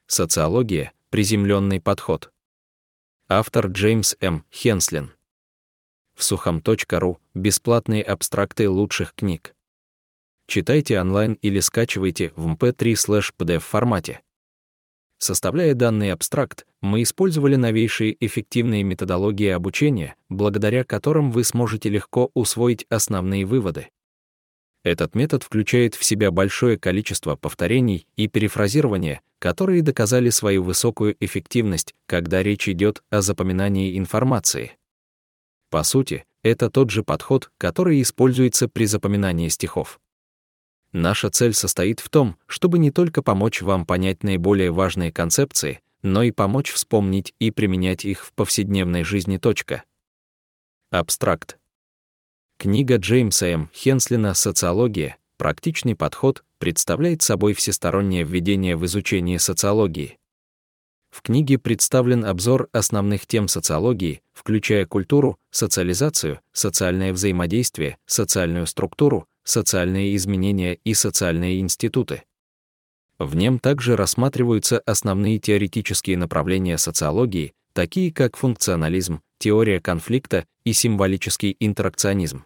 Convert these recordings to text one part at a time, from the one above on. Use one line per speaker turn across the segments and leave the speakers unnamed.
Социология. Приземленный подход. Автор Джеймс М. Хенслин. В сухом.ру. Бесплатные абстракты лучших книг. Читайте онлайн или скачивайте в mp3/pdf формате. Составляя данный абстракт, мы использовали новейшие эффективные методологии обучения, благодаря которым вы сможете легко усвоить основные выводы. Этот метод включает в себя большое количество повторений и перефразирования, которые доказали свою высокую эффективность, когда речь идет о запоминании информации. По сути, это тот же подход, который используется при запоминании стихов. Наша цель состоит в том, чтобы не только помочь вам понять наиболее важные концепции, но и помочь вспомнить и применять их в повседневной жизни. Абстракт. Книга Джеймса М. Хенслина «Социология. Практичный подход» представляет собой всестороннее введение в изучение социологии. В книге представлен обзор основных тем социологии, включая культуру, социализацию, социальное взаимодействие, социальную структуру, социальные изменения и социальные институты. В нем также рассматриваются основные теоретические направления социологии, такие как функционализм, теория конфликта и символический интеракционизм.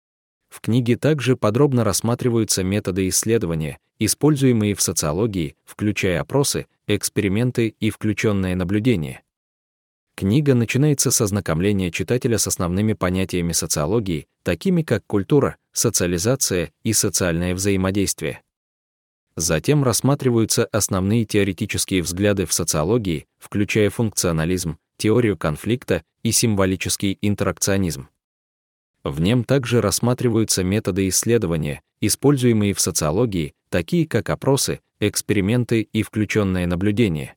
В книге также подробно рассматриваются методы исследования, используемые в социологии, включая опросы, эксперименты и включенное наблюдение. Книга начинается с ознакомления читателя с основными понятиями социологии, такими как культура, социализация и социальное взаимодействие. Затем рассматриваются основные теоретические взгляды в социологии, включая функционализм, теорию конфликта и символический интеракционизм. В нем также рассматриваются методы исследования, используемые в социологии, такие как опросы, эксперименты и включенное наблюдение.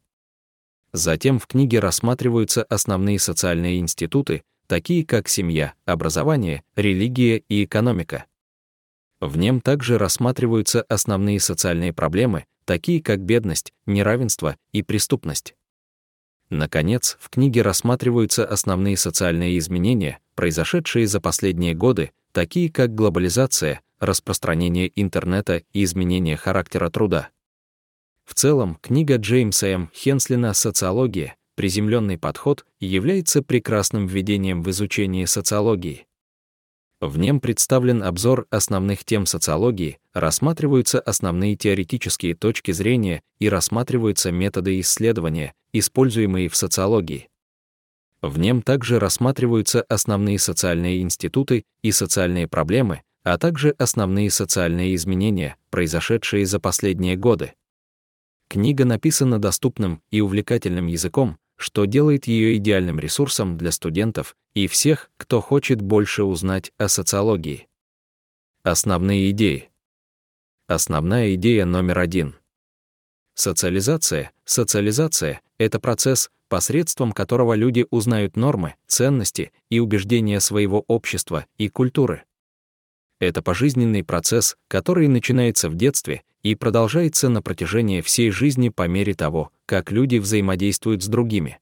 Затем в книге рассматриваются основные социальные институты, такие как семья, образование, религия и экономика. В нем также рассматриваются основные социальные проблемы, такие как бедность, неравенство и преступность. Наконец, в книге рассматриваются основные социальные изменения, произошедшие за последние годы, такие как глобализация, распространение интернета и изменение характера труда. В целом, книга Джеймса М. Хенслина «Социология. Приземленный подход» является прекрасным введением в изучение социологии. В нем представлен обзор основных тем социологии, рассматриваются основные теоретические точки зрения и рассматриваются методы исследования, используемые в социологии. В нем также рассматриваются основные социальные институты и социальные проблемы, а также основные социальные изменения, произошедшие за последние годы. Книга написана доступным и увлекательным языком, что делает ее идеальным ресурсом для студентов и всех, кто хочет больше узнать о социологии. Основные идеи. Основная идея номер 1. Социализация. Социализация — это процесс, посредством которого люди узнают нормы, ценности и убеждения своего общества и культуры. Это пожизненный процесс, который начинается в детстве и продолжается на протяжении всей жизни по мере того, как люди взаимодействуют с другими.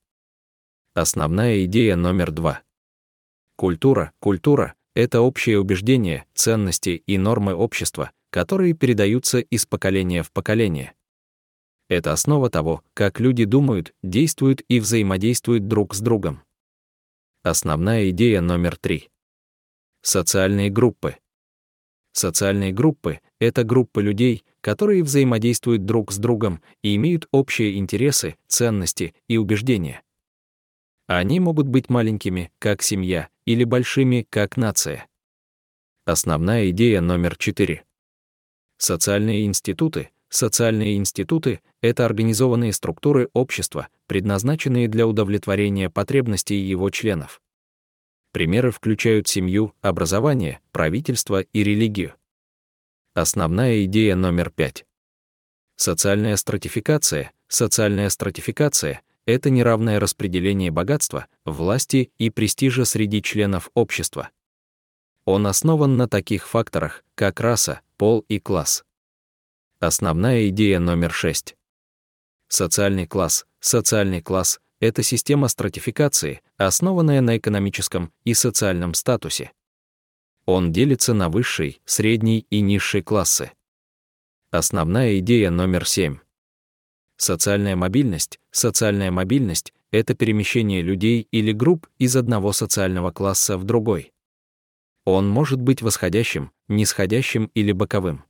Основная идея номер 2. Культура. Культура — это общие убеждения, ценности и нормы общества, которые передаются из поколения в поколение. Это основа того, как люди думают, действуют и взаимодействуют друг с другом. Основная идея номер 3. Социальные группы. Социальные группы — это группы людей, которые взаимодействуют друг с другом и имеют общие интересы, ценности и убеждения. Они могут быть маленькими, как семья, или большими, как нация. Основная идея номер 4. Социальные институты. Социальные институты — это организованные структуры общества, предназначенные для удовлетворения потребностей его членов. Примеры включают семью, образование, правительство и религию. Основная идея номер 5. Социальная стратификация. Социальная стратификация — это неравное распределение богатства, власти и престижа среди членов общества. Он основан на таких факторах, как раса, пол и класс. Основная идея номер 6. Социальный класс. Социальный класс — это система стратификации, основанная на экономическом и социальном статусе. Он делится на высший, средний и низший классы. Основная идея номер 7. Социальная мобильность. Социальная мобильность — это перемещение людей или групп из одного социального класса в другой. Он может быть восходящим, нисходящим или боковым.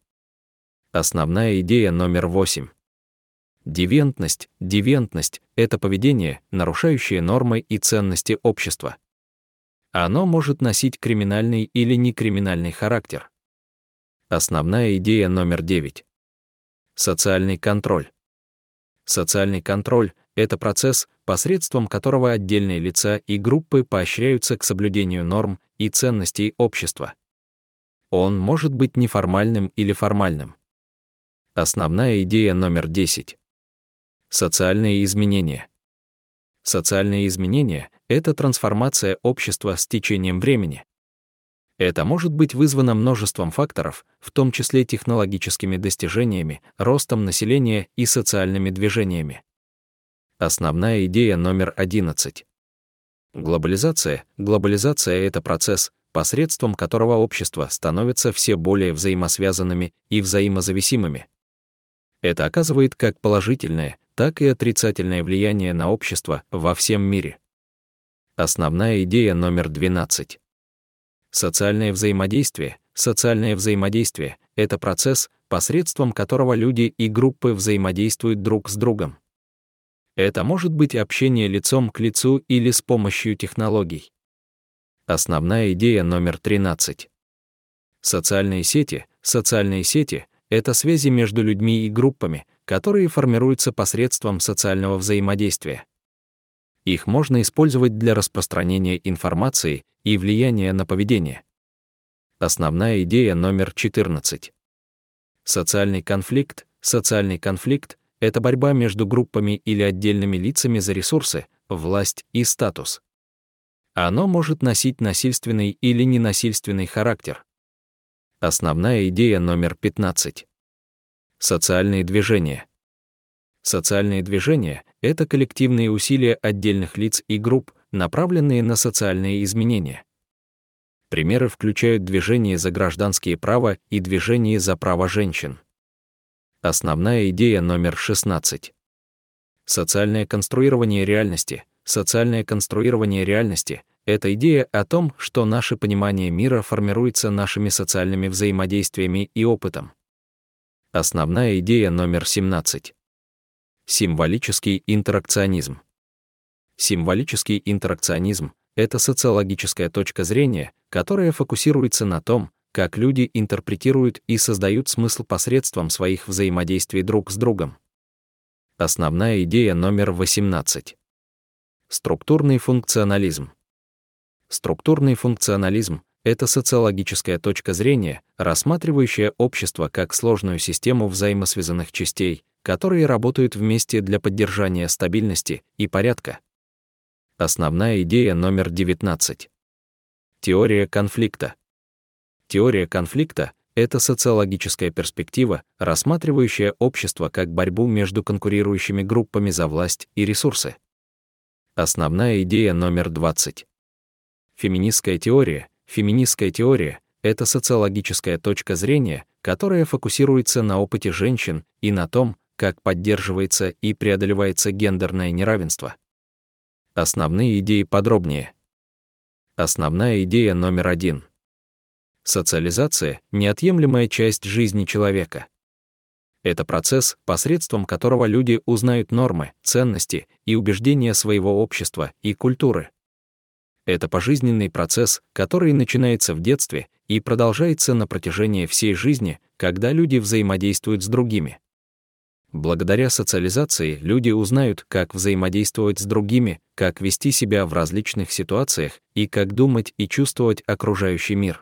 Основная идея номер 8. Девиантность. Девиантность — это поведение, нарушающее нормы и ценности общества. Оно может носить криминальный или некриминальный характер. Основная идея номер 9. Социальный контроль. Социальный контроль — это процесс, посредством которого отдельные лица и группы поощряются к соблюдению норм и ценностей общества. Он может быть неформальным или формальным. Основная идея номер 10. Социальные изменения. Социальные изменения — это трансформация общества с течением времени. Это может быть вызвано множеством факторов, в том числе технологическими достижениями, ростом населения и социальными движениями. Основная идея номер 11. Глобализация. Глобализация — это процесс, посредством которого общества становятся все более взаимосвязанными и взаимозависимыми. Это оказывает как положительное, так и отрицательное влияние на общество во всем мире. Основная идея номер 12. Социальное взаимодействие. Социальное взаимодействие — это процесс, посредством которого люди и группы взаимодействуют друг с другом. Это может быть общение лицом к лицу или с помощью технологий. Основная идея номер 13. Социальные сети. Социальные сети — это связи между людьми и группами, которые формируются посредством социального взаимодействия. Их можно использовать для распространения информации и влияния на поведение. Основная идея номер 14. Социальный конфликт. Социальный конфликт — это борьба между группами или отдельными лицами за ресурсы, власть и статус. Оно может носить насильственный или ненасильственный характер. Основная идея номер 15. Социальные движения. Социальные движения — это коллективные усилия отдельных лиц и групп, направленные на социальные изменения. Примеры включают движение за гражданские права и движение за права женщин. Основная идея номер 16. Социальное конструирование реальности. Социальное конструирование реальности — это идея о том, что наше понимание мира формируется нашими социальными взаимодействиями и опытом. Основная идея номер 17. Символический интеракционизм. Символический интеракционизм — это социологическая точка зрения, которая фокусируется на том, как люди интерпретируют и создают смысл посредством своих взаимодействий друг с другом. Основная идея номер 18. Структурный функционализм. Структурный функционализм — это социологическая точка зрения, рассматривающая общество как сложную систему взаимосвязанных частей, которые работают вместе для поддержания стабильности и порядка. Основная идея номер 19. Теория конфликта. Теория конфликта — это социологическая перспектива, рассматривающая общество как борьбу между конкурирующими группами за власть и ресурсы. Основная идея номер 20. Феминистская теория. Феминистская теория — это социологическая точка зрения, которая фокусируется на опыте женщин и на том, как поддерживается и преодолевается гендерное неравенство. Основные идеи подробнее. Основная идея номер 1. Социализация — неотъемлемая часть жизни человека. Это процесс, посредством которого люди узнают нормы, ценности и убеждения своего общества и культуры. Это пожизненный процесс, который начинается в детстве и продолжается на протяжении всей жизни, когда люди взаимодействуют с другими. Благодаря социализации люди узнают, как взаимодействовать с другими, как вести себя в различных ситуациях и как думать и чувствовать окружающий мир.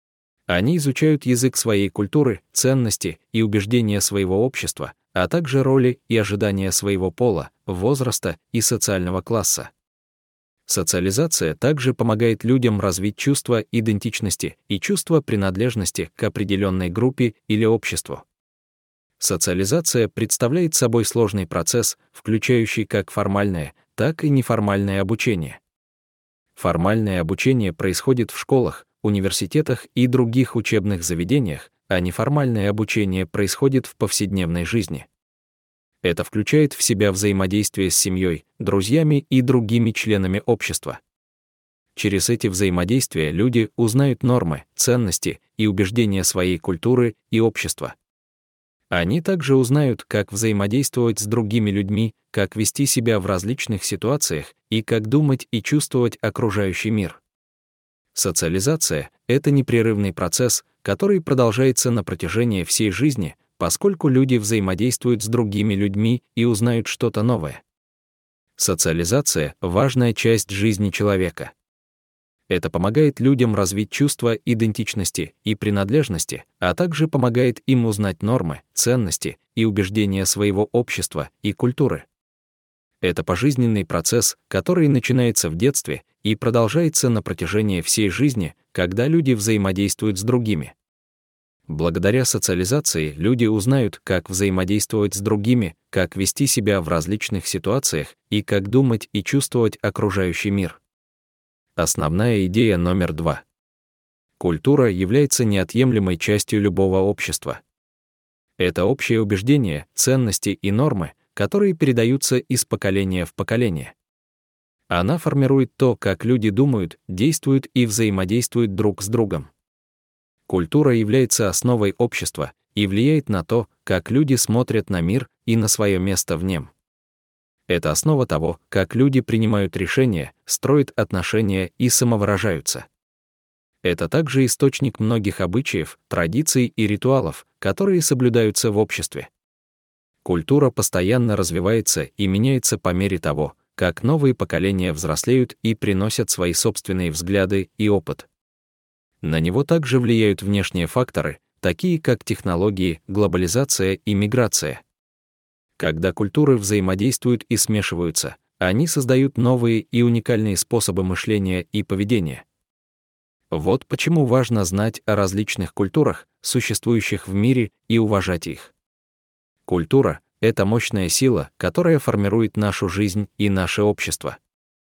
Они изучают язык своей культуры, ценности и убеждения своего общества, а также роли и ожидания своего пола, возраста и социального класса. Социализация также помогает людям развить чувство идентичности и чувство принадлежности к определенной группе или обществу. Социализация представляет собой сложный процесс, включающий как формальное, так и неформальное обучение. Формальное обучение происходит в школах, университетах и других учебных заведениях, а неформальное обучение происходит в повседневной жизни. Это включает в себя взаимодействие с семьей, друзьями и другими членами общества. Через эти взаимодействия люди узнают нормы, ценности и убеждения своей культуры и общества. Они также узнают, как взаимодействовать с другими людьми, как вести себя в различных ситуациях и как думать и чувствовать окружающий мир. Социализация — это непрерывный процесс, который продолжается на протяжении всей жизни, поскольку люди взаимодействуют с другими людьми и узнают что-то новое. Социализация — важная часть жизни человека. Это помогает людям развить чувство идентичности и принадлежности, а также помогает им узнать нормы, ценности и убеждения своего общества и культуры. Это пожизненный процесс, который начинается в детстве и продолжается на протяжении всей жизни, когда люди взаимодействуют с другими. Благодаря социализации люди узнают, как взаимодействовать с другими, как вести себя в различных ситуациях и как думать и чувствовать окружающий мир. Основная идея номер 2. Культура является неотъемлемой частью любого общества. Это общее убеждение, ценности и нормы, которые передаются из поколения в поколение. Она формирует то, как люди думают, действуют и взаимодействуют друг с другом. Культура является основой общества и влияет на то, как люди смотрят на мир и на свое место в нем. Это основа того, как люди принимают решения, строят отношения и самовыражаются. Это также источник многих обычаев, традиций и ритуалов, которые соблюдаются в обществе. Культура постоянно развивается и меняется по мере того, как новые поколения взрослеют и приносят свои собственные взгляды и опыт. На него также влияют внешние факторы, такие как технологии, глобализация и миграция. Когда культуры взаимодействуют и смешиваются, они создают новые и уникальные способы мышления и поведения. Вот почему важно знать о различных культурах, существующих в мире, и уважать их. Культура — это мощная сила, которая формирует нашу жизнь и наше общество.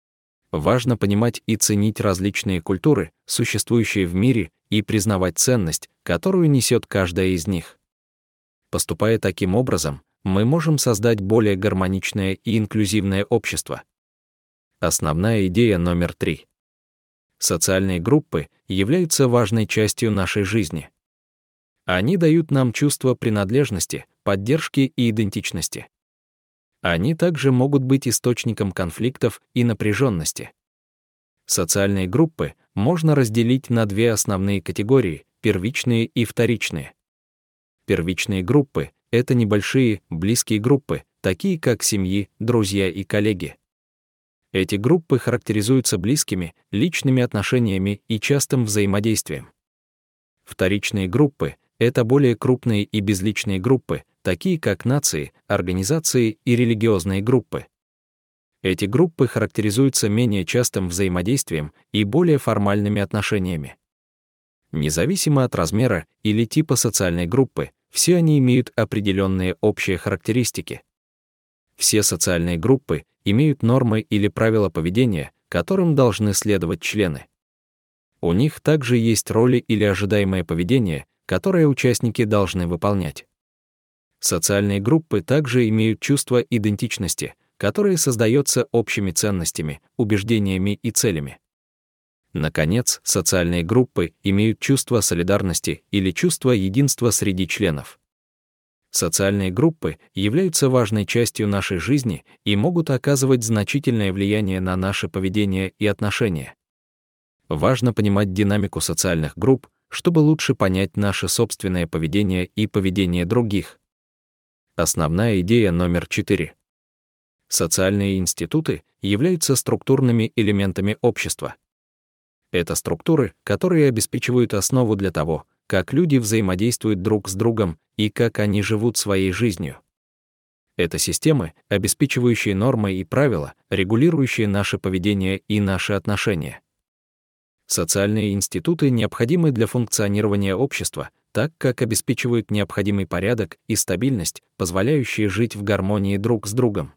Важно понимать и ценить различные культуры, существующие в мире, и признавать ценность, которую несет каждая из них. Поступая таким образом, мы можем создать более гармоничное и инклюзивное общество. Основная идея номер 3. Социальные группы являются важной частью нашей жизни. Они дают нам чувство принадлежности, поддержки и идентичности. Они также могут быть источником конфликтов и напряженности. Социальные группы можно разделить на две основные категории — первичные и вторичные. Первичные группы — это небольшие, близкие группы, такие как семьи, друзья и коллеги. Эти группы характеризуются близкими, личными отношениями и частым взаимодействием. Вторичные группы — это более крупные и безличные группы, такие как нации, организации и религиозные группы. Эти группы характеризуются менее частым взаимодействием и более формальными отношениями. Независимо от размера или типа социальной группы, все они имеют определенные общие характеристики. Все социальные группы имеют нормы или правила поведения, которым должны следовать члены. У них также есть роли или ожидаемое поведение, которое участники должны выполнять. Социальные группы также имеют чувство идентичности, которое создается общими ценностями, убеждениями и целями. Наконец, социальные группы имеют чувство солидарности или чувство единства среди членов. Социальные группы являются важной частью нашей жизни и могут оказывать значительное влияние на наше поведение и отношения. Важно понимать динамику социальных групп, чтобы лучше понять наше собственное поведение и поведение других. Основная идея номер 4. Социальные институты являются структурными элементами общества. Это структуры, которые обеспечивают основу для того, как люди взаимодействуют друг с другом и как они живут своей жизнью. Это системы, обеспечивающие нормы и правила, регулирующие наше поведение и наши отношения. Социальные институты необходимы для функционирования общества, так как обеспечивают необходимый порядок и стабильность, позволяющие жить в гармонии друг с другом.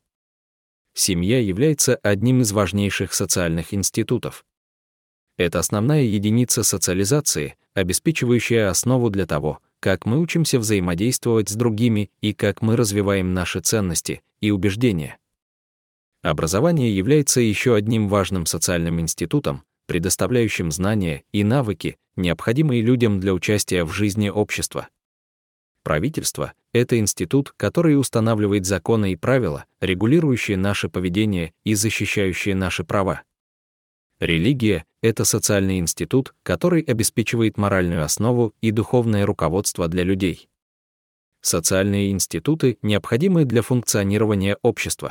Семья является одним из важнейших социальных институтов. Это основная единица социализации, обеспечивающая основу для того, как мы учимся взаимодействовать с другими и как мы развиваем наши ценности и убеждения. Образование является еще одним важным социальным институтом, предоставляющим знания и навыки, необходимые людям для участия в жизни общества. Правительство — это институт, который устанавливает законы и правила, регулирующие наше поведение и защищающие наши права. Религия — это социальный институт, который обеспечивает моральную основу и духовное руководство для людей. Социальные институты необходимы для функционирования общества.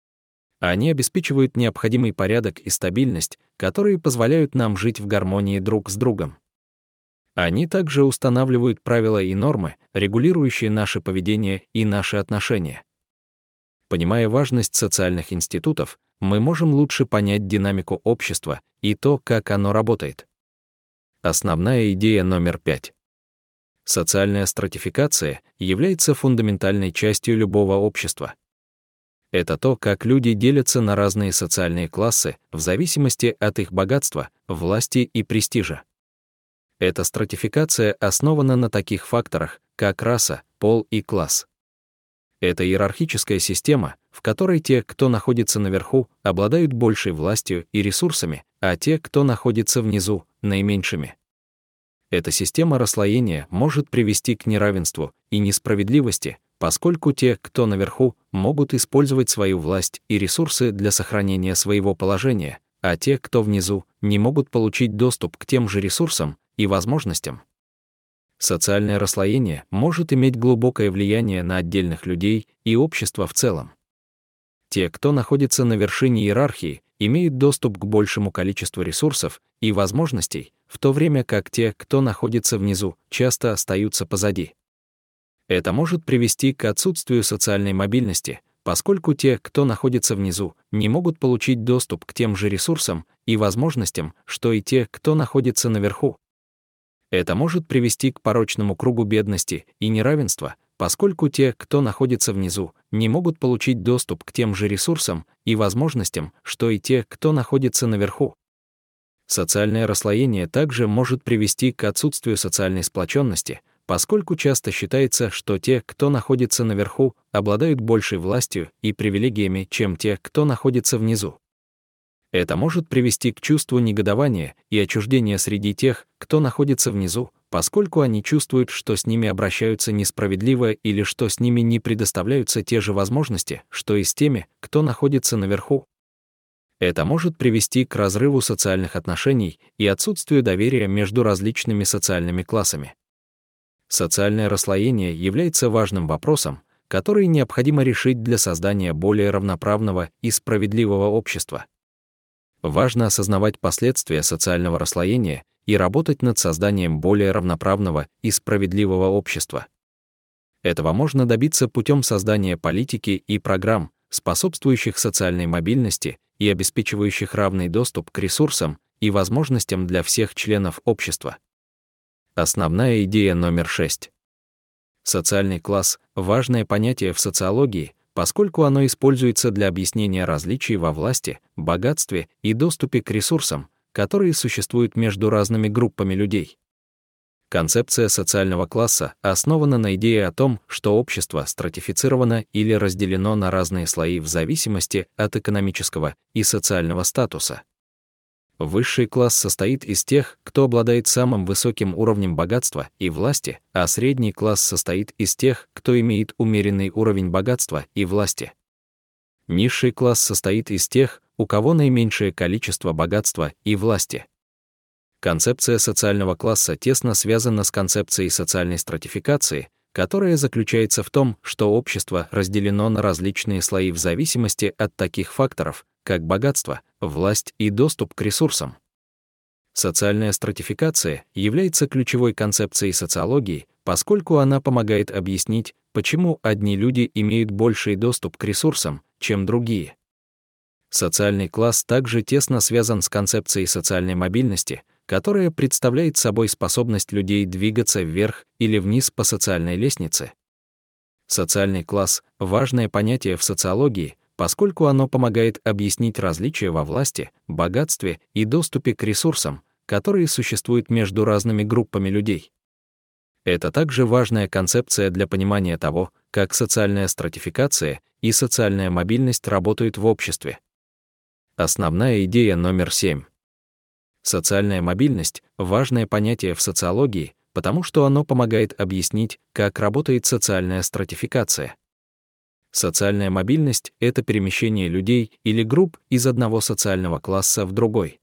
Они обеспечивают необходимый порядок и стабильность, которые позволяют нам жить в гармонии друг с другом. Они также устанавливают правила и нормы, регулирующие наше поведение и наши отношения. Понимая важность социальных институтов, мы можем лучше понять динамику общества и то, как оно работает. Основная идея номер 5. Социальная стратификация является фундаментальной частью любого общества. Это то, как люди делятся на разные социальные классы в зависимости от их богатства, власти и престижа. Эта стратификация основана на таких факторах, как раса, пол и класс. Это иерархическая система, в которой те, кто находится наверху, обладают большей властью и ресурсами, а те, кто находится внизу, наименьшими. Эта система расслоения может привести к неравенству и несправедливости, поскольку те, кто наверху, могут использовать свою власть и ресурсы для сохранения своего положения, а те, кто внизу, не могут получить доступ к тем же ресурсам и возможностям. Социальное расслоение может иметь глубокое влияние на отдельных людей и общество в целом. Те, кто находится на вершине иерархии, имеют доступ к большему количеству ресурсов и возможностей, в то время как те, кто находится внизу, часто остаются позади. Это может привести к отсутствию социальной мобильности, поскольку те, кто находится внизу, не могут получить доступ к тем же ресурсам и возможностям, что и те, кто находится наверху. Это может привести к порочному кругу бедности и неравенства, поскольку те, кто находится внизу, не могут получить доступ к тем же ресурсам и возможностям, что и те, кто находится наверху. Социальное расслоение также может привести к отсутствию социальной сплоченности, поскольку часто считается, что те, кто находится наверху, обладают большей властью и привилегиями, чем те, кто находится внизу. Это может привести к чувству негодования и отчуждения среди тех, кто находится внизу, поскольку они чувствуют, что с ними обращаются несправедливо или что с ними не предоставляются те же возможности, что и с теми, кто находится наверху. Это может привести к разрыву социальных отношений и отсутствию доверия между различными социальными классами. Социальное расслоение является важным вопросом, который необходимо решить для создания более равноправного и справедливого общества. Важно осознавать последствия социального расслоения и работать над созданием более равноправного и справедливого общества. Этого можно добиться путем создания политики и программ, способствующих социальной мобильности и обеспечивающих равный доступ к ресурсам и возможностям для всех членов общества. Основная идея номер 6. Социальный класс — важное понятие в социологии, поскольку оно используется для объяснения различий во власти, богатстве и доступе к ресурсам, которые существуют между разными группами людей. Концепция социального класса основана на идее о том, что общество стратифицировано или разделено на разные слои в зависимости от экономического и социального статуса. Высший класс состоит из тех, кто обладает самым высоким уровнем богатства и власти, а средний класс состоит из тех, кто имеет умеренный уровень богатства и власти. Низший класс состоит из тех, у кого наименьшее количество богатства и власти. Концепция социального класса тесно связана с концепцией социальной стратификации, которая заключается в том, что общество разделено на различные слои в зависимости от таких факторов, как богатство, власть и доступ к ресурсам. Социальная стратификация является ключевой концепцией социологии, поскольку она помогает объяснить, почему одни люди имеют больший доступ к ресурсам, чем другие. Социальный класс также тесно связан с концепцией социальной мобильности, которая представляет собой способность людей двигаться вверх или вниз по социальной лестнице. Социальный класс — важное понятие в социологии, поскольку оно помогает объяснить различия во власти, богатстве и доступе к ресурсам, которые существуют между разными группами людей. Это также важная концепция для понимания того, как социальная стратификация и социальная мобильность работают в обществе. Основная идея номер 7. Социальная мобильность — важное понятие в социологии, потому что оно помогает объяснить, как работает социальная стратификация. Социальная мобильность — это перемещение людей или групп из одного социального класса в другой.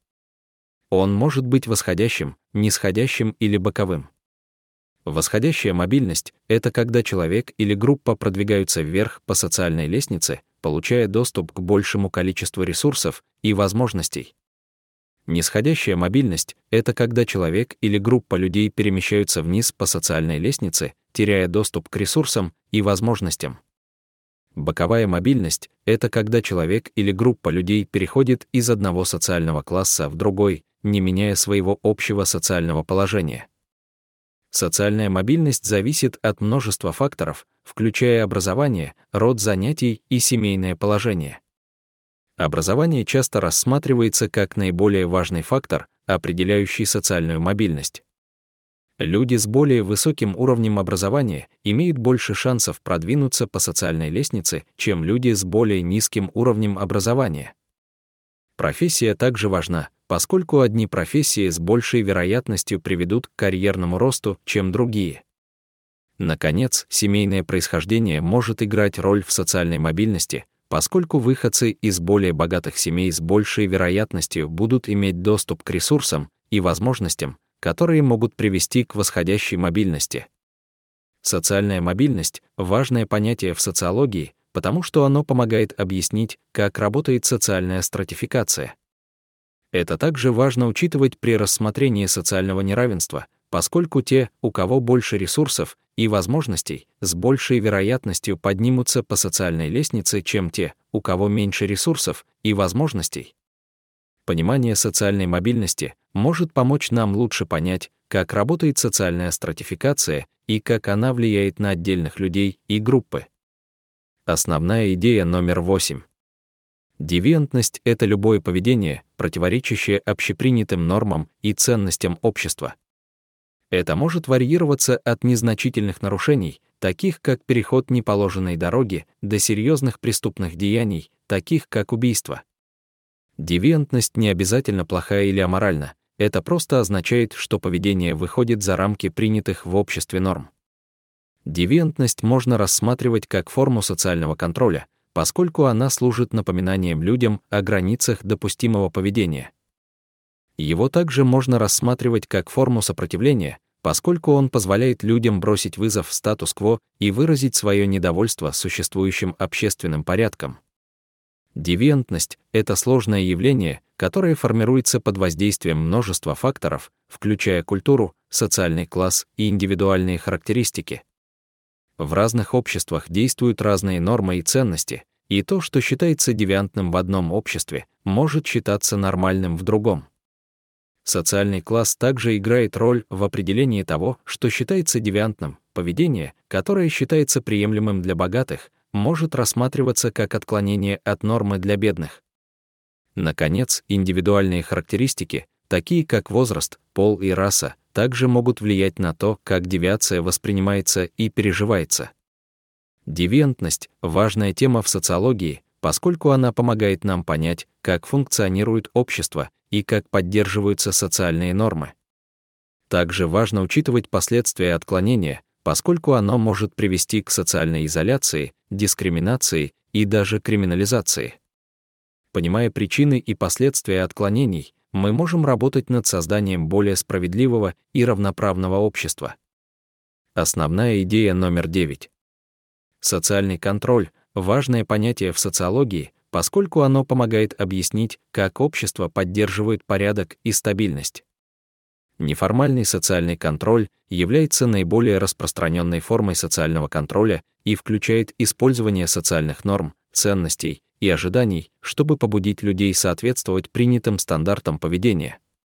Он может быть восходящим, нисходящим или боковым. Восходящая мобильность — это когда человек или группа продвигаются вверх по социальной лестнице, получая доступ к большему количеству ресурсов и возможностей. Нисходящая мобильность — это когда человек или группа людей перемещаются вниз по социальной лестнице, теряя доступ к ресурсам и возможностям. Боковая мобильность — это когда человек или группа людей переходит из одного социального класса в другой, не меняя своего общего социального положения. Социальная мобильность зависит от множества факторов, включая образование, род занятий и семейное положение. Образование часто рассматривается как наиболее важный фактор, определяющий социальную мобильность. Люди с более высоким уровнем образования имеют больше шансов продвинуться по социальной лестнице, чем люди с более низким уровнем образования. Профессия также важна, поскольку одни профессии с большей вероятностью приведут к карьерному росту, чем другие. Наконец, семейное происхождение может играть роль в социальной мобильности, поскольку выходцы из более богатых семей с большей вероятностью будут иметь доступ к ресурсам и возможностям, которые могут привести к восходящей мобильности. Социальная мобильность — важное понятие в социологии, потому что оно помогает объяснить, как работает социальная стратификация. Это также важно учитывать при рассмотрении социального неравенства, поскольку те, у кого больше ресурсов и возможностей, с большей вероятностью поднимутся по социальной лестнице, чем те, у кого меньше ресурсов и возможностей. Понимание социальной мобильности может помочь нам лучше понять, как работает социальная стратификация и как она влияет на отдельных людей и группы. Основная идея номер 8. Девиантность — это любое поведение, противоречащее общепринятым нормам и ценностям общества. Это может варьироваться от незначительных нарушений, таких как переход неположенной дороги, до серьезных преступных деяний, таких как убийство. Девиантность не обязательно плохая или аморальна, это просто означает, что поведение выходит за рамки принятых в обществе норм. Девиантность можно рассматривать как форму социального контроля, поскольку она служит напоминанием людям о границах допустимого поведения. Его также можно рассматривать как форму сопротивления, поскольку он позволяет людям бросить вызов статус-кво и выразить свое недовольство существующим общественным порядком. Девиантность — это сложное явление, которое формируется под воздействием множества факторов, включая культуру, социальный класс и индивидуальные характеристики. В разных обществах действуют разные нормы и ценности, и то, что считается девиантным в одном обществе, может считаться нормальным в другом. Социальный класс также играет роль в определении того, что считается девиантным. Поведение, которое считается приемлемым для богатых, может рассматриваться как отклонение от нормы для бедных. Наконец, индивидуальные характеристики, такие как возраст, пол и раса, также могут влиять на то, как девиация воспринимается и переживается. Девиантность — важная тема в социологии, поскольку она помогает нам понять, как функционирует общество и как поддерживаются социальные нормы. Также важно учитывать последствия отклонения, поскольку оно может привести к социальной изоляции, дискриминации и даже криминализации. Понимая причины и последствия отклонений, мы можем работать над созданием более справедливого и равноправного общества. Основная идея номер 9. Социальный контроль — важное понятие в социологии, поскольку оно помогает объяснить, как общество поддерживает порядок и стабильность. Неформальный социальный контроль является наиболее распространенной формой социального контроля и включает использование социальных норм, ценностей и ожиданий, чтобы побудить людей соответствовать принятым стандартам поведения.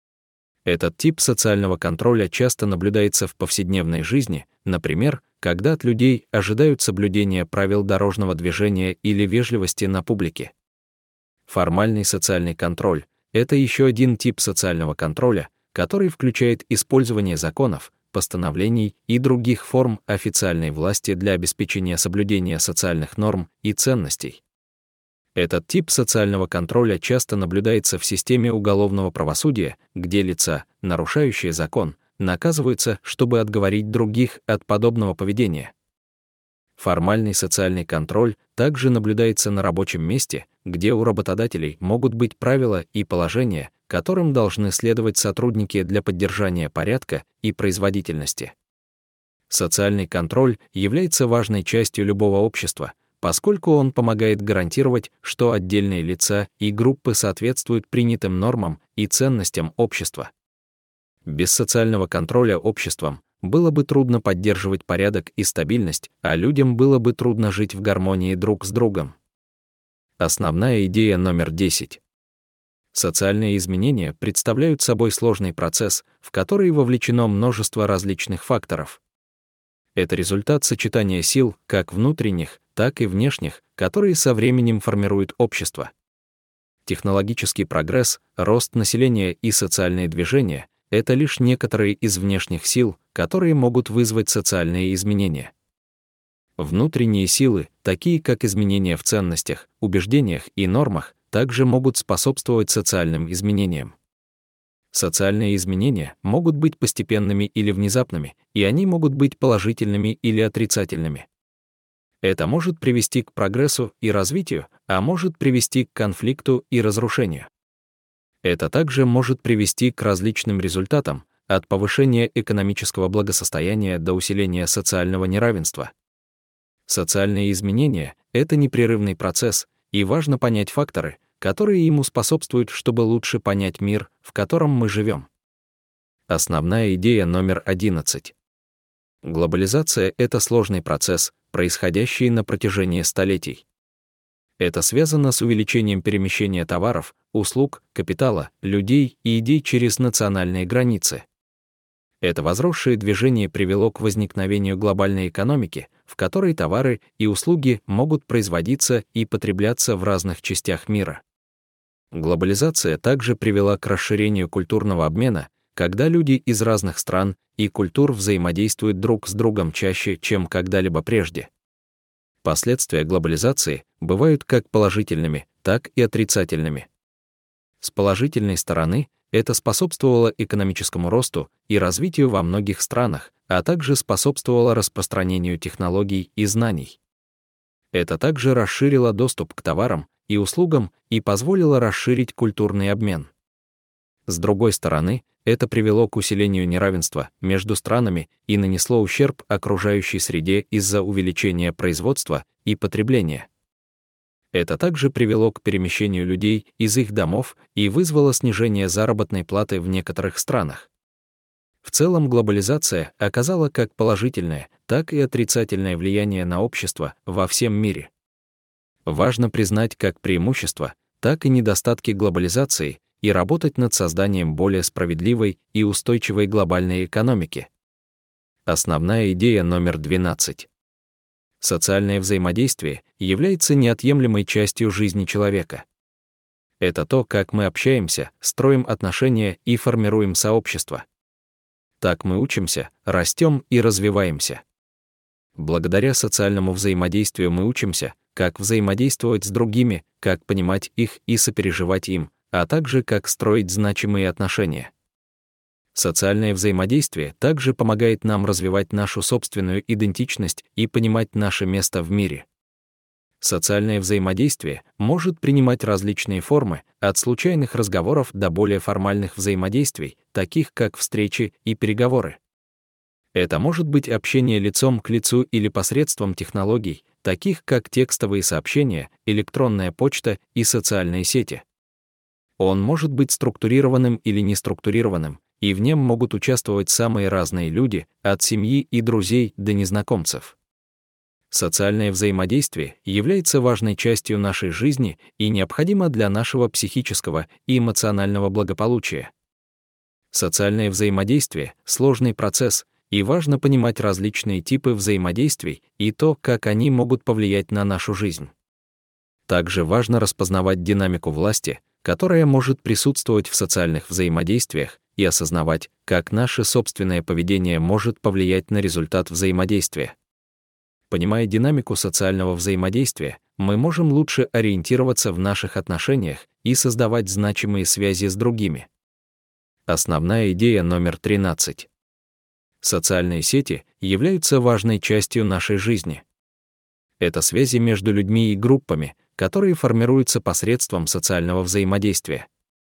Этот тип социального контроля часто наблюдается в повседневной жизни, например, когда от людей ожидают соблюдения правил дорожного движения или вежливости на публике. Формальный социальный контроль — это еще один тип социального контроля, который включает использование законов, постановлений и других форм официальной власти для обеспечения соблюдения социальных норм и ценностей. Этот тип социального контроля часто наблюдается в системе уголовного правосудия, где лица, нарушающие закон, наказываются, чтобы отговорить других от подобного поведения. Формальный социальный контроль также наблюдается на рабочем месте, где у работодателей могут быть правила и положения, которым должны следовать сотрудники для поддержания порядка и производительности. Социальный контроль является важной частью любого общества, поскольку он помогает гарантировать, что отдельные лица и группы соответствуют принятым нормам и ценностям общества. Без социального контроля обществом было бы трудно поддерживать порядок и стабильность, а людям было бы трудно жить в гармонии друг с другом. Основная идея номер 10. Социальные изменения представляют собой сложный процесс, в который вовлечено множество различных факторов. Это результат сочетания сил, как внутренних, так и внешних, которые со временем формируют общество. Технологический прогресс, рост населения и социальные движения — это лишь некоторые из внешних сил, которые могут вызвать социальные изменения. Внутренние силы, такие как изменения в ценностях, убеждениях и нормах, также могут способствовать социальным изменениям. Социальные изменения могут быть постепенными или внезапными, и они могут быть положительными или отрицательными. Это может привести к прогрессу и развитию, а может привести к конфликту и разрушению. Это также может привести к различным результатам, от повышения экономического благосостояния до усиления социального неравенства. Социальные изменения — это непрерывный процесс, и важно понять факторы, которые ему способствуют, чтобы лучше понять мир, в котором мы живем. Основная идея номер 11. Глобализация — это сложный процесс, происходящий на протяжении столетий. Это связано с увеличением перемещения товаров, услуг, капитала, людей и идей через национальные границы. Это возросшее движение привело к возникновению глобальной экономики, в которой товары и услуги могут производиться и потребляться в разных частях мира. Глобализация также привела к расширению культурного обмена, когда люди из разных стран и культур взаимодействуют друг с другом чаще, чем когда-либо прежде. Последствия глобализации бывают как положительными, так и отрицательными. С положительной стороны, это способствовало экономическому росту и развитию во многих странах, а также способствовало распространению технологий и знаний. Это также расширило доступ к товарам и услугам и позволило расширить культурный обмен. С другой стороны, это привело к усилению неравенства между странами и нанесло ущерб окружающей среде из-за увеличения производства и потребления. Это также привело к перемещению людей из их домов и вызвало снижение заработной платы в некоторых странах. В целом глобализация оказала как положительное, так и отрицательное влияние на общество во всем мире. Важно признать как преимущества, так и недостатки глобализации и работать над созданием более справедливой и устойчивой глобальной экономики. Основная идея номер 12. Социальное взаимодействие является неотъемлемой частью жизни человека. Это то, как мы общаемся, строим отношения и формируем сообщество. Так мы учимся, растем и развиваемся. Благодаря социальному взаимодействию мы учимся, как взаимодействовать с другими, как понимать их и сопереживать им, а также как строить значимые отношения. Социальное взаимодействие также помогает нам развивать нашу собственную идентичность и понимать наше место в мире. Социальное взаимодействие может принимать различные формы, от случайных разговоров до более формальных взаимодействий, таких как встречи и переговоры. Это может быть общение лицом к лицу или посредством технологий, таких как текстовые сообщения, электронная почта и социальные сети. Он может быть структурированным или неструктурированным, и в нем могут участвовать самые разные люди, от семьи и друзей до незнакомцев. Социальное взаимодействие является важной частью нашей жизни и необходимо для нашего психического и эмоционального благополучия. Социальное взаимодействие — сложный процесс, и важно понимать различные типы взаимодействий и то, как они могут повлиять на нашу жизнь. Также важно распознавать динамику власти, которая может присутствовать в социальных взаимодействиях, и осознавать, как наше собственное поведение может повлиять на результат взаимодействия. Понимая динамику социального взаимодействия, мы можем лучше ориентироваться в наших отношениях и создавать значимые связи с другими. Основная идея номер 13. Социальные сети являются важной частью нашей жизни. Это связи между людьми и группами, которые формируются посредством социального взаимодействия.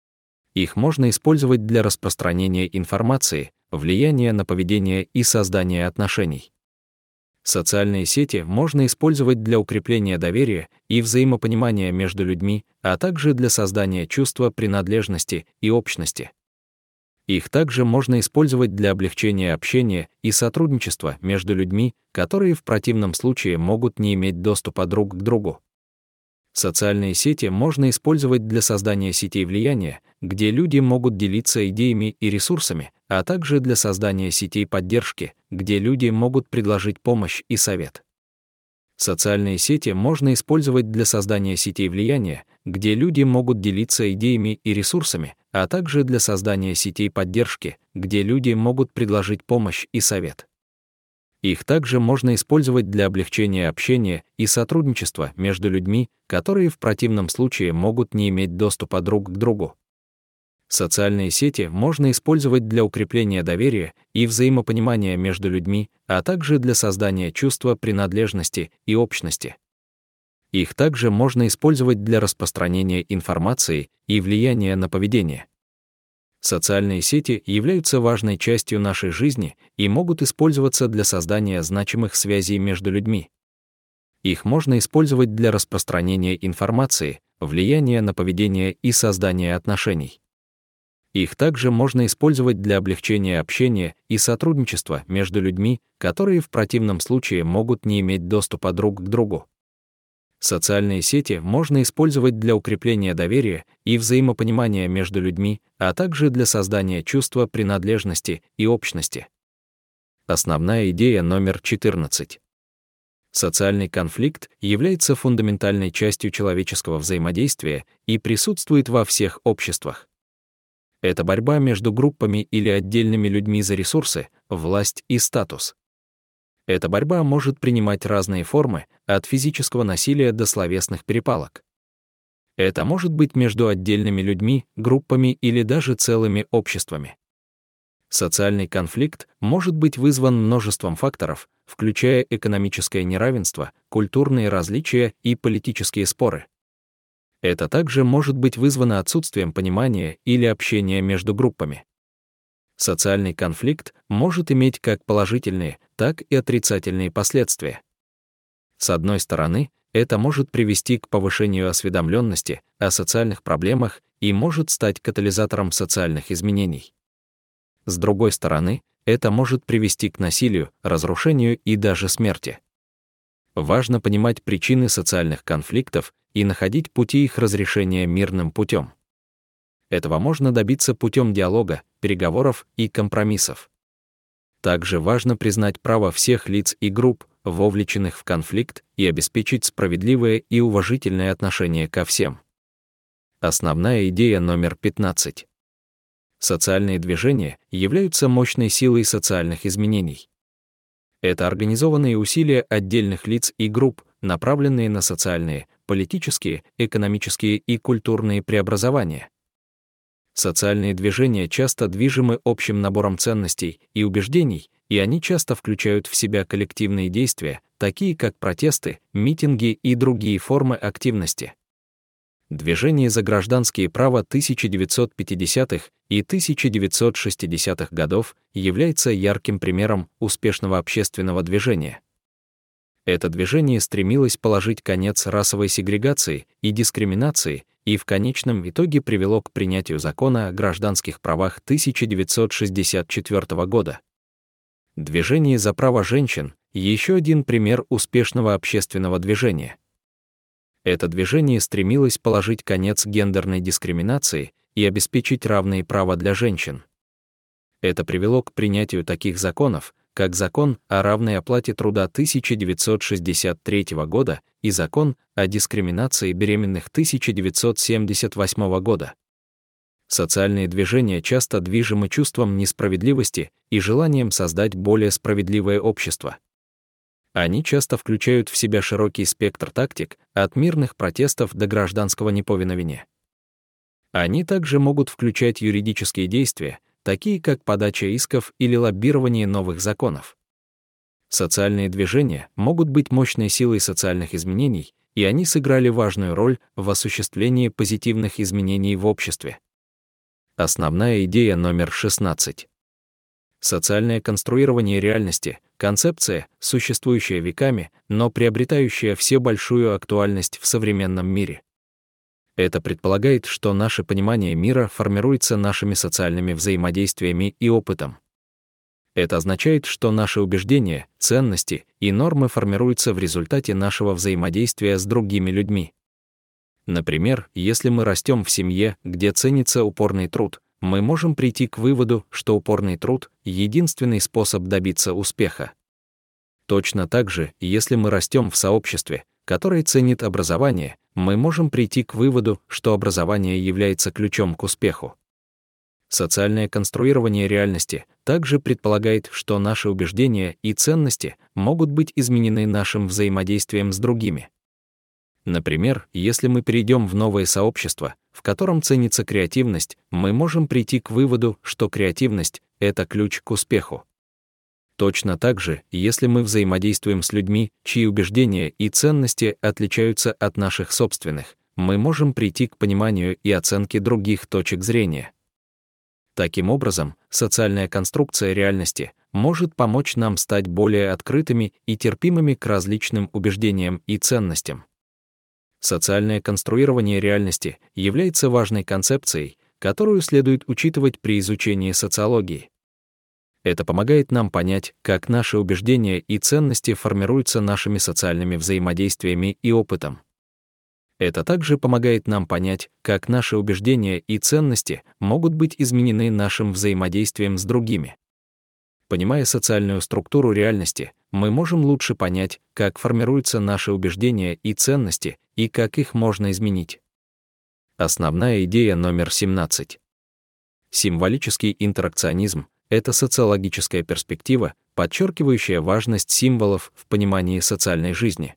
Их можно использовать для распространения информации, влияния на поведение и создания отношений. Социальные сети можно использовать для укрепления доверия и взаимопонимания между людьми, а также для создания чувства принадлежности и общности. Их также можно использовать для облегчения общения и сотрудничества между людьми, которые в противном случае могут не иметь доступа друг к другу. Социальные сети можно использовать для создания сетей влияния, где люди могут делиться идеями и ресурсами, а также для создания сетей поддержки, где люди могут предложить помощь и совет. Социальные сети можно использовать для создания сетей влияния, где люди могут делиться идеями и ресурсами, а также для создания сетей поддержки, где люди могут предложить помощь и совет. Их также можно использовать для облегчения общения и сотрудничества между людьми, которые в противном случае могут не иметь доступа друг к другу. Социальные сети можно использовать для укрепления доверия и взаимопонимания между людьми, а также для создания чувства принадлежности и общности. Их также можно использовать для распространения информации и влияния на поведение. Социальные сети являются важной частью нашей жизни и могут использоваться для создания значимых связей между людьми. Их можно использовать для распространения информации, влияния на поведение и создания отношений. Их также можно использовать для облегчения общения и сотрудничества между людьми, которые в противном случае могут не иметь доступа друг к другу. Социальные сети можно использовать для укрепления доверия и взаимопонимания между людьми, а также для создания чувства принадлежности и общности. Основная идея номер 14. Социальный конфликт является фундаментальной частью человеческого взаимодействия и присутствует во всех обществах. Это борьба между группами или отдельными людьми за ресурсы, власть и статус. Эта борьба может принимать разные формы, от физического насилия до словесных перепалок. Это может быть между отдельными людьми, группами или даже целыми обществами. Социальный конфликт может быть вызван множеством факторов, включая экономическое неравенство, культурные различия и политические споры. Это также может быть вызвано отсутствием понимания или общения между группами. Социальный конфликт может иметь как положительные, так и отрицательные последствия. С одной стороны, это может привести к повышению осведомленности о социальных проблемах и может стать катализатором социальных изменений. С другой стороны, это может привести к насилию, разрушению и даже смерти. Важно понимать причины социальных конфликтов и находить пути их разрешения мирным путем. Этого можно добиться путем диалога, переговоров и компромиссов. Также важно признать право всех лиц и групп, вовлеченных в конфликт, и обеспечить справедливое и уважительное отношение ко всем. Основная идея номер 15. Социальные движения являются мощной силой социальных изменений. Это организованные усилия отдельных лиц и групп, направленные на социальные, политические, экономические и культурные преобразования. Социальные движения часто движимы общим набором ценностей и убеждений, и они часто включают в себя коллективные действия, такие как протесты, митинги и другие формы активности. Движение за гражданские права 1950-х и 1960-х годов является ярким примером успешного общественного движения. Это движение стремилось положить конец расовой сегрегации и дискриминации и в конечном итоге привело к принятию закона о гражданских правах 1964 года. Движение за права женщин — еще один пример успешного общественного движения. Это движение стремилось положить конец гендерной дискриминации и обеспечить равные права для женщин. Это привело к принятию таких законов, как Закон о равной оплате труда 1963 года и Закон о дискриминации беременных 1978 года. Социальные движения часто движимы чувством несправедливости и желанием создать более справедливое общество. Они часто включают в себя широкий спектр тактик, от мирных протестов до гражданского неповиновения. Они также могут включать юридические действия, такие как подача исков или лоббирование новых законов. Социальные движения могут быть мощной силой социальных изменений, и они сыграли важную роль в осуществлении позитивных изменений в обществе. Основная идея номер 16. Социальное конструирование реальности — концепция, существующая веками, но приобретающая все большую актуальность в современном мире. Это предполагает, что наше понимание мира формируется нашими социальными взаимодействиями и опытом. Это означает, что наши убеждения, ценности и нормы формируются в результате нашего взаимодействия с другими людьми. Например, если мы растем в семье, где ценится упорный труд, мы можем прийти к выводу, что упорный труд — единственный способ добиться успеха. Точно так же, если мы растем в сообществе, которое ценит образование, мы можем прийти к выводу, что образование является ключом к успеху. Социальное конструирование реальности также предполагает, что наши убеждения и ценности могут быть изменены нашим взаимодействием с другими. Например, если мы перейдем в новое сообщество, в котором ценится креативность, мы можем прийти к выводу, что креативность — это ключ к успеху. Точно так же, если мы взаимодействуем с людьми, чьи убеждения и ценности отличаются от наших собственных, мы можем прийти к пониманию и оценке других точек зрения. Таким образом, социальная конструкция реальности может помочь нам стать более открытыми и терпимыми к различным убеждениям и ценностям. Социальное конструирование реальности является важной концепцией, которую следует учитывать при изучении социологии. Это помогает нам понять, как наши убеждения и ценности формируются нашими социальными взаимодействиями и опытом. Это также помогает нам понять, как наши убеждения и ценности могут быть изменены нашим взаимодействием с другими. Понимая социальную структуру реальности, мы можем лучше понять, как формируются наши убеждения и ценности и как их можно изменить. Основная идея номер 17. Символический интеракционизм — это социологическая перспектива, подчеркивающая важность символов в понимании социальной жизни.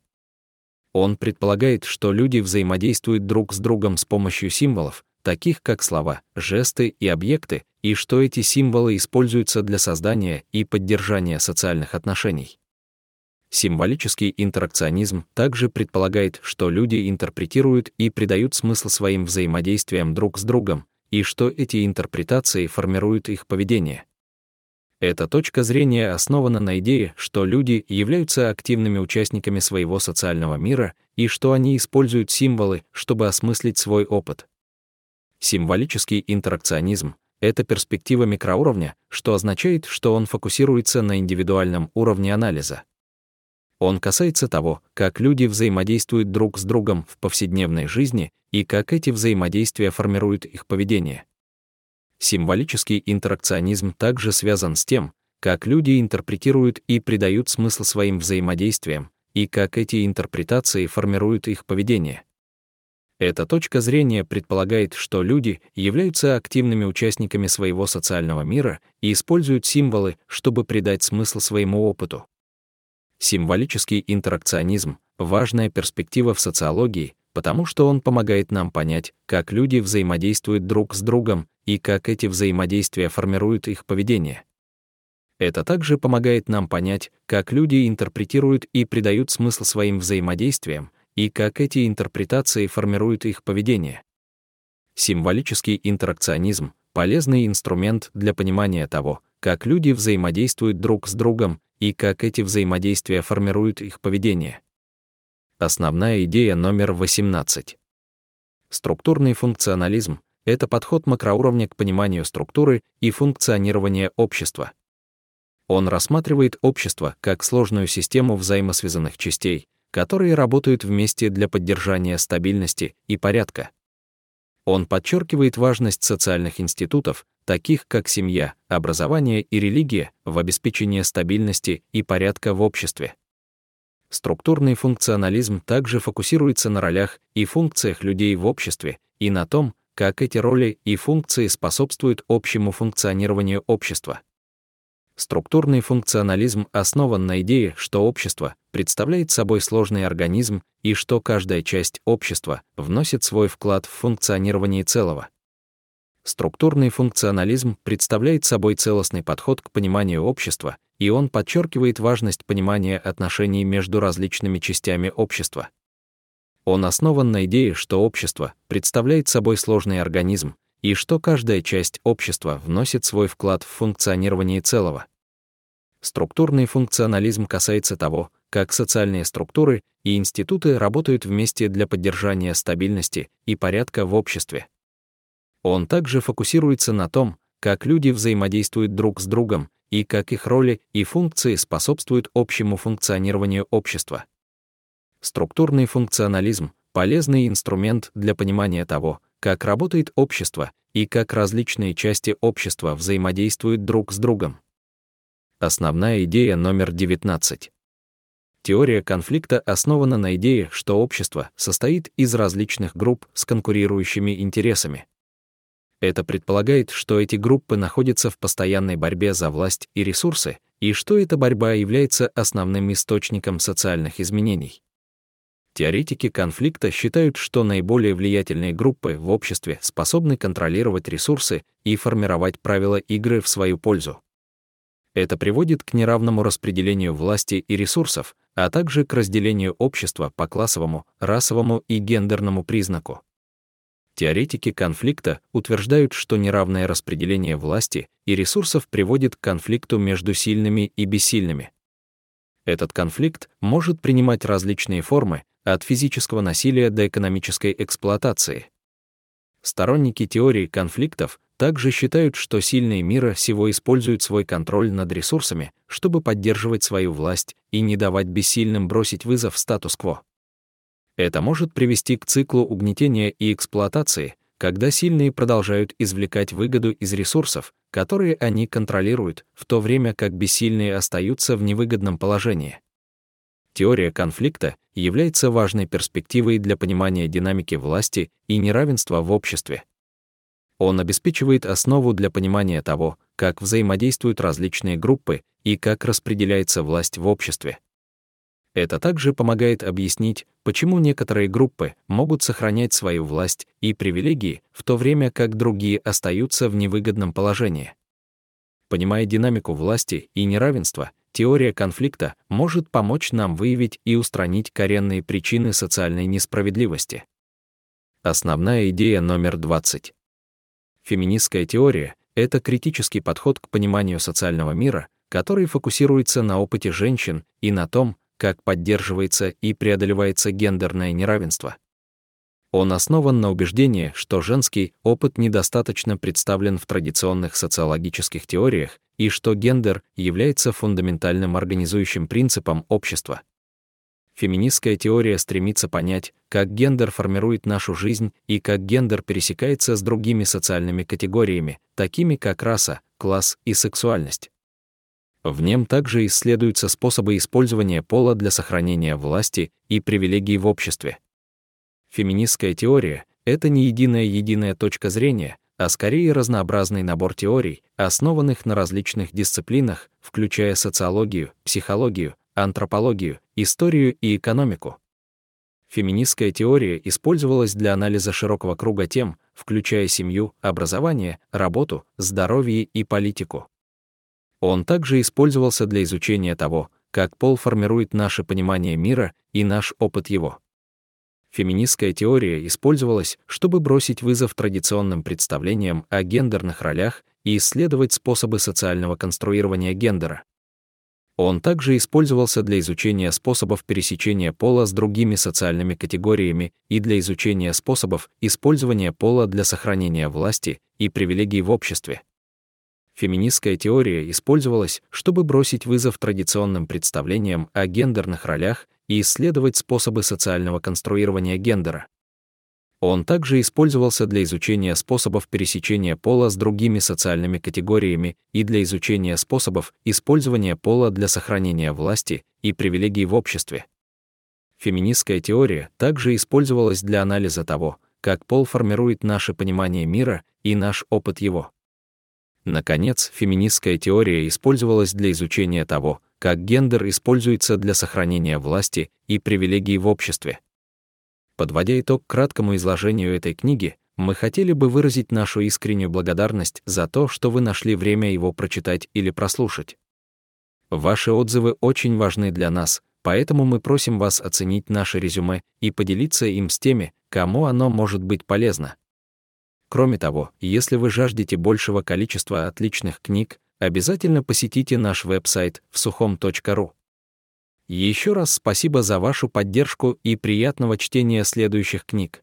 Он предполагает, что люди взаимодействуют друг с другом с помощью символов, таких как слова, жесты и объекты, и что эти символы используются для создания и поддержания социальных отношений. Символический интеракционизм также предполагает, что люди интерпретируют и придают смысл своим взаимодействиям друг с другом, и что эти интерпретации формируют их поведение. Эта точка зрения основана на идее, что люди являются активными участниками своего социального мира и что они используют символы, чтобы осмыслить свой опыт. Символический интеракционизм — это перспектива микроуровня, что означает, что он фокусируется на индивидуальном уровне анализа. Он касается того, как люди взаимодействуют друг с другом в повседневной жизни и как эти взаимодействия формируют их поведение. Символический интеракционизм также связан с тем, как люди интерпретируют и придают смысл своим взаимодействиям, и как эти интерпретации формируют их поведение. Эта точка зрения предполагает, что люди являются активными участниками своего социального мира и используют символы, чтобы придать смысл своему опыту. Символический интеракционизм — важная перспектива в социологии, потому что он помогает нам понять, как люди взаимодействуют друг с другом и как эти взаимодействия формируют их поведение. Это также помогает нам понять, как люди интерпретируют и придают смысл своим взаимодействиям и как эти интерпретации формируют их поведение. Символический интеракционизм — полезный инструмент для понимания того, как люди взаимодействуют друг с другом и как эти взаимодействия формируют их поведение. Основная идея номер 18. Структурный функционализм — это подход макроуровня к пониманию структуры и функционирования общества. Он рассматривает общество как сложную систему взаимосвязанных частей, которые работают вместе для поддержания стабильности и порядка. Он подчеркивает важность социальных институтов, таких как семья, образование и религия, в обеспечении стабильности и порядка в обществе. Структурный функционализм также фокусируется на ролях и функциях людей в обществе и на том, как эти роли и функции способствуют общему функционированию общества. Структурный функционализм основан на идее, что общество представляет собой сложный организм и что каждая часть общества вносит свой вклад в функционирование целого. Структурный функционализм представляет собой целостный подход к пониманию общества, и он подчеркивает важность понимания отношений между различными частями общества. Он основан на идее, что общество представляет собой сложный организм, и что каждая часть общества вносит свой вклад в функционирование целого. Структурный функционализм касается того, как социальные структуры и институты работают вместе для поддержания стабильности и порядка в обществе. Он также фокусируется на том, как люди взаимодействуют друг с другом и как их роли и функции способствуют общему функционированию общества. Структурный функционализм — полезный инструмент для понимания того, как работает общество и как различные части общества взаимодействуют друг с другом. Основная идея номер 19. Теория конфликта основана на идее, что общество состоит из различных групп с конкурирующими интересами. Это предполагает, что эти группы находятся в постоянной борьбе за власть и ресурсы, и что эта борьба является основным источником социальных изменений. Теоретики конфликта считают, что наиболее влиятельные группы в обществе способны контролировать ресурсы и формировать правила игры в свою пользу. Это приводит к неравному распределению власти и ресурсов, а также к разделению общества по классовому, расовому и гендерному признаку. Теоретики конфликта утверждают, что неравное распределение власти и ресурсов приводит к конфликту между сильными и бессильными. Этот конфликт может принимать различные формы, от физического насилия до экономической эксплуатации. Сторонники теории конфликтов также считают, что сильные мира сего используют свой контроль над ресурсами, чтобы поддерживать свою власть и не давать бессильным бросить вызов статус-кво. Это может привести к циклу угнетения и эксплуатации, когда сильные продолжают извлекать выгоду из ресурсов, которые они контролируют, в то время как бессильные остаются в невыгодном положении. Теория конфликта является важной перспективой для понимания динамики власти и неравенства в обществе. Он обеспечивает основу для понимания того, как взаимодействуют различные группы и как распределяется власть в обществе. Это также помогает объяснить, почему некоторые группы могут сохранять свою власть и привилегии, в то время как другие остаются в невыгодном положении. Понимая динамику власти и неравенства, теория конфликта может помочь нам выявить и устранить коренные причины социальной несправедливости. Основная идея номер 20. Феминистская теория — это критический подход к пониманию социального мира, который фокусируется на опыте женщин и на том, как поддерживается и преодолевается гендерное неравенство. Он основан на убеждении, что женский опыт недостаточно представлен в традиционных социологических теориях и что гендер является фундаментальным организующим принципом общества. Феминистская теория стремится понять, как гендер формирует нашу жизнь и как гендер пересекается с другими социальными категориями, такими как раса, класс и сексуальность. В нем также исследуются способы использования пола для сохранения власти и привилегий в обществе. Феминистская теория — это не единая точка зрения, а скорее разнообразный набор теорий, основанных на различных дисциплинах, включая социологию, психологию, антропологию, историю и экономику. Феминистская теория использовалась для анализа широкого круга тем, включая семью, образование, работу, здоровье и политику. Он также использовался для изучения того, как пол формирует наше понимание мира и наш опыт его. Феминистская теория использовалась, чтобы бросить вызов традиционным представлениям о гендерных ролях и исследовать способы социального конструирования гендера. Он также использовался для изучения способов пересечения пола с другими социальными категориями и для изучения способов использования пола для сохранения власти и привилегий в обществе. Феминистская теория использовалась, чтобы бросить вызов традиционным представлениям о гендерных ролях и исследовать способы социального конструирования гендера. Он также использовался для изучения способов пересечения пола с другими социальными категориями и для изучения способов использования пола для сохранения власти и привилегий в обществе. Феминистская теория также использовалась для анализа того, как пол формирует наше понимание мира и наш опыт его. Наконец, феминистская теория использовалась для изучения того, как гендер используется для сохранения власти и привилегий в обществе. Подводя итог краткому изложению этой книги, мы хотели бы выразить нашу искреннюю благодарность за то, что вы нашли время его прочитать или прослушать. Ваши отзывы очень важны для нас, поэтому мы просим вас оценить наше резюме и поделиться им с теми, кому оно может быть полезно. Кроме того, если вы жаждете большего количества отличных книг, обязательно посетите наш веб-сайт всухом.ру. Еще раз спасибо за вашу поддержку и приятного чтения следующих книг.